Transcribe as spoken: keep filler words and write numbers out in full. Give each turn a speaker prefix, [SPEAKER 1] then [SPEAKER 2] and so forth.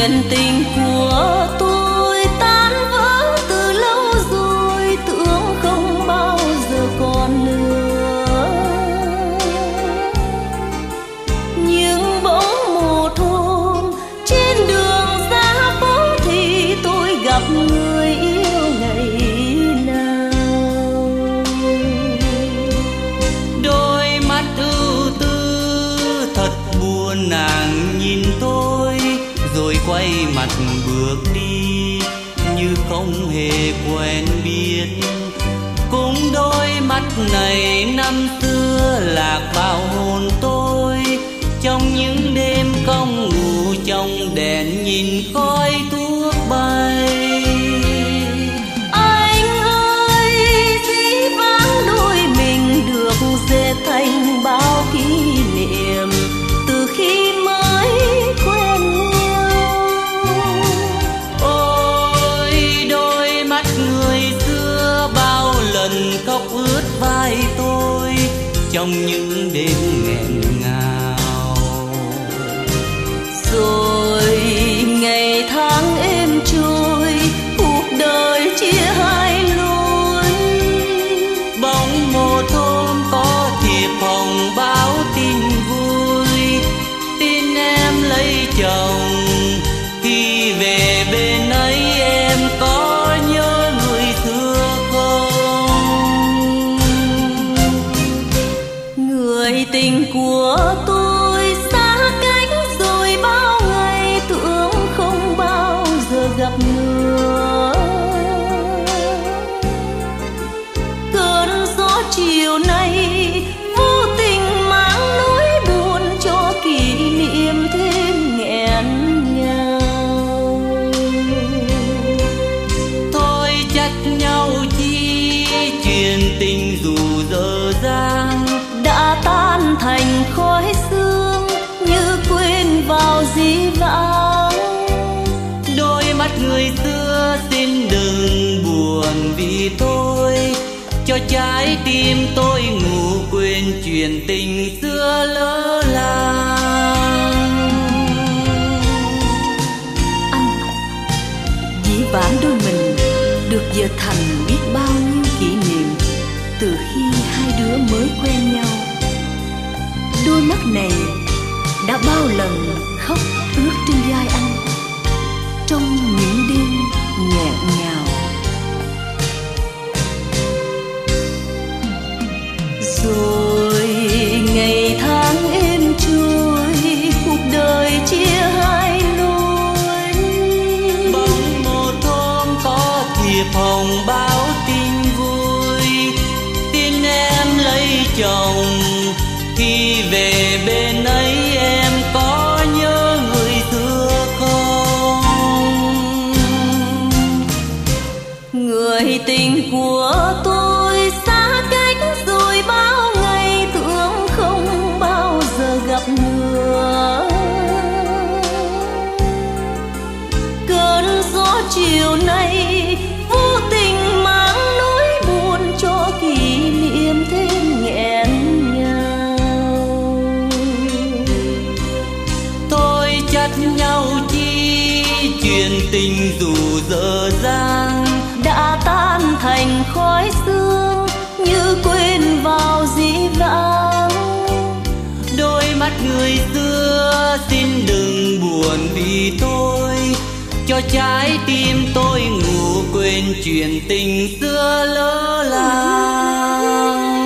[SPEAKER 1] chuyện tình của tôi tan vỡ từ lâu rồi, tưởng không bao giờ còn nữa. Nhưng bỗng một hôm trên đường ra phố thì tôi gặp người yêu ngày nào.
[SPEAKER 2] Đôi mắt ưu tư thật buồn, nàng nhìn tôi rồi quay mặt bước đi như không hề quen biết. Cũng đôi mắt này năm xưa lạc vào hồn tôi, trong những đêm không ngủ trong đèn nhìn khói thuốc bay.
[SPEAKER 1] Anh ơi, dĩ vãng đôi mình được dệt thành bao kỷ niệm từ khi mới quen nhau.
[SPEAKER 2] Ôi đôi mắt người xưa bao lần khóc ướt vai tôi trong những đêm nghẹn ngào.
[SPEAKER 1] Rồi ngày tháng êm trôi, cuộc đời chia hai lối.
[SPEAKER 2] Bỗng một hôm có thiệp hồng báo tin vui, tin em lấy chồng. Khi về bên ấy em có nhớ người xưa không?
[SPEAKER 1] Người tình của tôi xa cách rồi bao ngày, tưởng không bao giờ gặp nữa. Cơn gió chiều nay vô tình mang nỗi buồn cho kỷ niệm thêm nghẹn ngào.
[SPEAKER 2] Thôi trách nhau chi, chuyện tình dù dở dang
[SPEAKER 1] Đã tan thành khói sương như quên vào dĩ vãng.
[SPEAKER 2] đôi mắt người xưa xin đừng buồn vì tôi, cho trái tim tôi ngủ quên chuyện tình xưa lỡ làng.
[SPEAKER 1] Anh, dĩ vãng đôi mình được dệt thành biết bao nhiêu kỷ niệm từ khi hai đứa mới quen nhau. Đôi mắt này đã bao lần khóc ướt trên vai anh trong những đêm nghẹn ngào. Rồi ngày tháng êm trôi, cuộc đời chia hai lối.
[SPEAKER 2] Bỗng một hôm có thiệp hồng báo tin vui, tin em lấy chồng. Khi về bên ấy em có nhớ người xưa không?
[SPEAKER 1] Người tình của tôi xa cách rồi bao ngày, tưởng không bao giờ gặp nữa. Cơn gió chiều nay vô tình mang nỗi buồn cho kỷ niệm thêm nghẹn ngào.
[SPEAKER 2] Thôi trách nhau chi, chuyện tình dù dở dang
[SPEAKER 1] Đã tan thành khói sương như quên vào dĩ vãng.
[SPEAKER 2] đôi mắt người xưa xin đừng buồn vì tôi, cho trái tim tôi ngủ quên chuyện tình xưa lỡ làng.